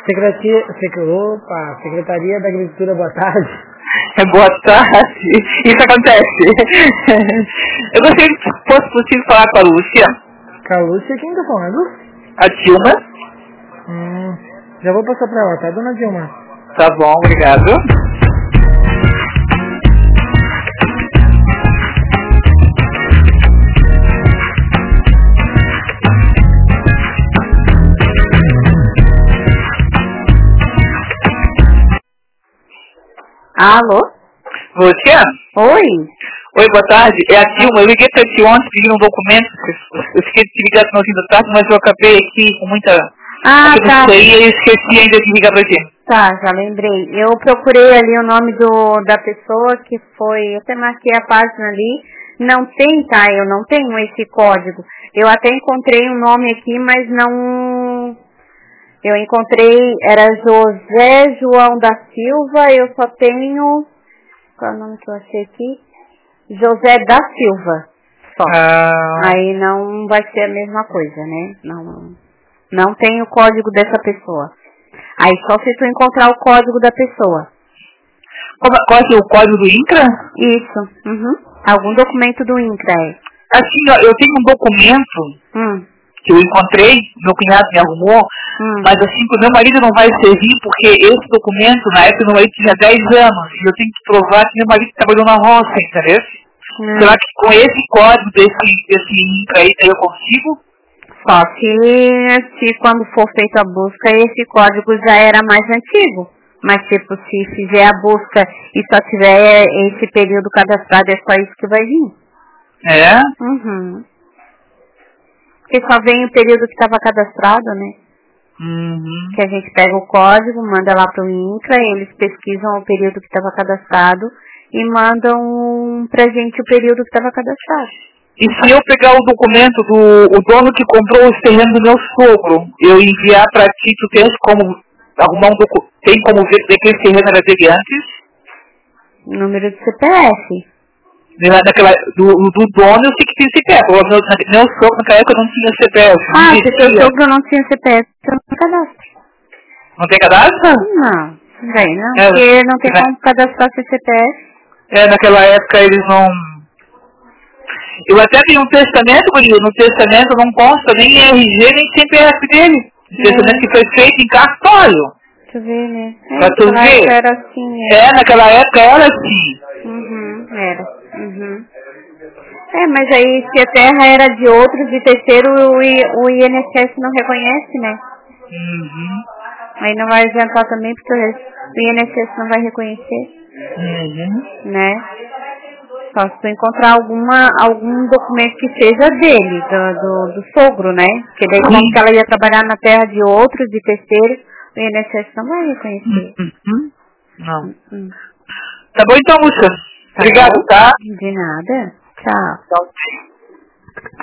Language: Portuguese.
Secretaria da Agricultura, boa tarde. Boa tarde. Isso acontece. Eu gostaria que fosse possível falar com a Lúcia. Com a Lúcia, quem tá falando? A Dilma. Já vou passar pra ela, tá, dona Dilma? Tá bom, obrigado. Alô? Lúcia? Oi? Oi, boa tarde. É a Dilma. Eu liguei pra ti ontem pedindo um documento. Eu fiquei de te ligar no fim da tarde, mas eu acabei aqui com muita... Ah, tá. E eu esqueci ainda de ligar pra ti. Tá, já lembrei. Eu procurei ali o nome da pessoa que foi... Eu até marquei a página ali. Não tem, tá? Eu não tenho esse código. Eu até encontrei um nome aqui, mas não... Eu encontrei, era José João da Silva, eu só tenho, qual é o nome que eu achei aqui? José da Silva, só. Aí não vai ser a mesma coisa, né? Não tem o código dessa pessoa. Aí só se tu encontrar o código da pessoa. Qual é o código do INCRA? Isso, algum documento do INCRA é. Assim, ó, eu tenho um documento... que eu encontrei, meu cunhado me arrumou, mas assim, o meu marido não vai servir porque esse documento, na época, meu marido tinha 10 anos, e eu tenho que provar que meu marido trabalhou na roça, entendeu? Será que com esse código desse INCRA aí eu consigo? Só se quando for feita a busca, esse código já era mais antigo. Mas tipo, se fizer a busca e só tiver esse período cadastrado, é só isso que vai vir. É? Porque só vem o período que estava cadastrado, né? Que a gente pega o código, manda lá para o INCRA, eles pesquisam o período que estava cadastrado e mandam pra gente o período que estava cadastrado. E se eu pegar o documento do dono que comprou os terrenos do meu sogro, eu enviar para ti, tu tens como arrumar um documento, tem como ver que esse terreno era dele antes? Número de CPF. Do dono eu sei que tem CPF. Meu sogro naquela época não tinha CPF. Se seu sogro não tinha CPF, você não tem cadastro. Não tem cadastro? Não, porque não tem como cadastrar seu CPF. Naquela época eles não... Eu até tenho um testamento, Guri, no testamento não consta nem RG nem CPF dele. O testamento que foi feito em cartório. Deixa eu ver, né? Pra tu ver. Era assim, naquela época era assim. Era. Mas aí se a terra era de outros, de terceiro, o INSS não reconhece, né? Aí não vai adiantar também, porque o INSS não vai reconhecer. Né? Só se tu encontrar algum documento que seja dele, do sogro, né? Porque daí como que ela ia trabalhar na terra de outros, de terceiro, o INSS não vai reconhecer. Não. Tá bom então, Lúcia. Tá obrigado, bom? tá? De nada. Tchau. Tchau.